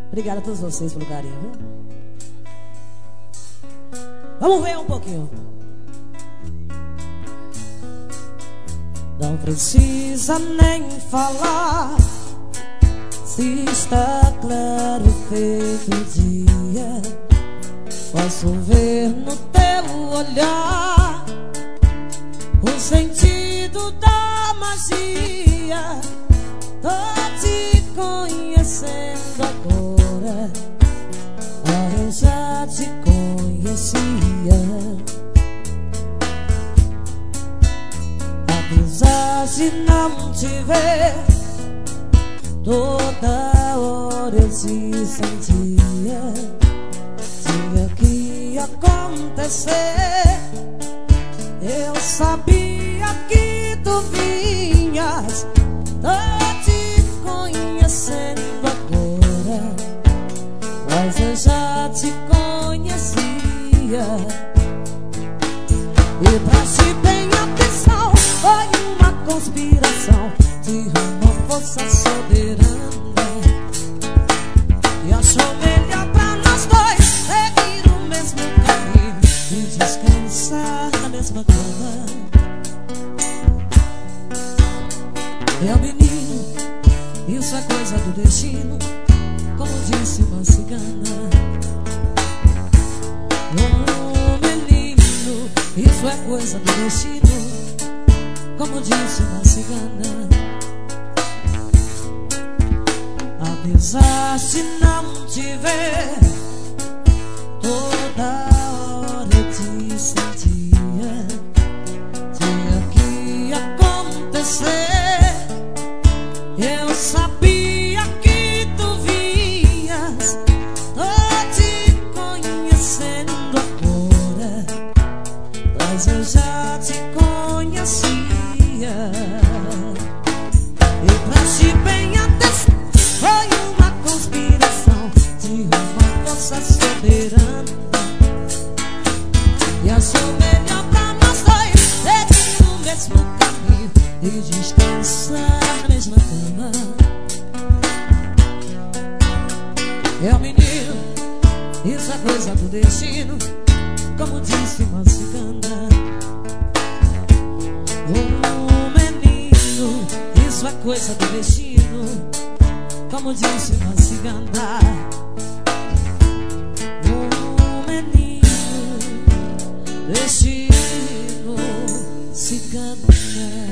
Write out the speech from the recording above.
Obrigada a todos vocês pelo carinho, viu? Vamos ver um pouquinho. Não precisa nem falar, se está claro feito o dia. Posso ver no teu olhar o sentido da magia. Tô te conhecendo agora, eu já te conhecia. Apesar de não te ver, toda hora eu te sentia. Tinha que acontecer, eu sabia que tu vinhas. Tô te conhecendo agora, mas eu já te conhecia. E preste bem atenção, foi uma conspiração de uma força soberana que achou melhor pra nós dois seguir o mesmo caminho e descansar na mesma cama. Meu menino, isso é coisa do destino, como disse uma cigana. Oh, menino, isso é coisa do destino, como disse uma cigana. Apesar de não te ver, toda hora eu te sentia. Tinha que acontecer, eu sabia que tu vinhas. Tô te conhecendo agora, mas eu já te conhecia. E preste bem atenção, foi uma conspiração de uma força soberana e achou melhor pra nós dois seguir o mesmo caminho e descansar na mesma cama. Meu menino, isso é coisa do destino, como disse uma cigana. Oh, menino, isso é coisa do destino, como disse uma cigana. Oh, menino, destino, cigana.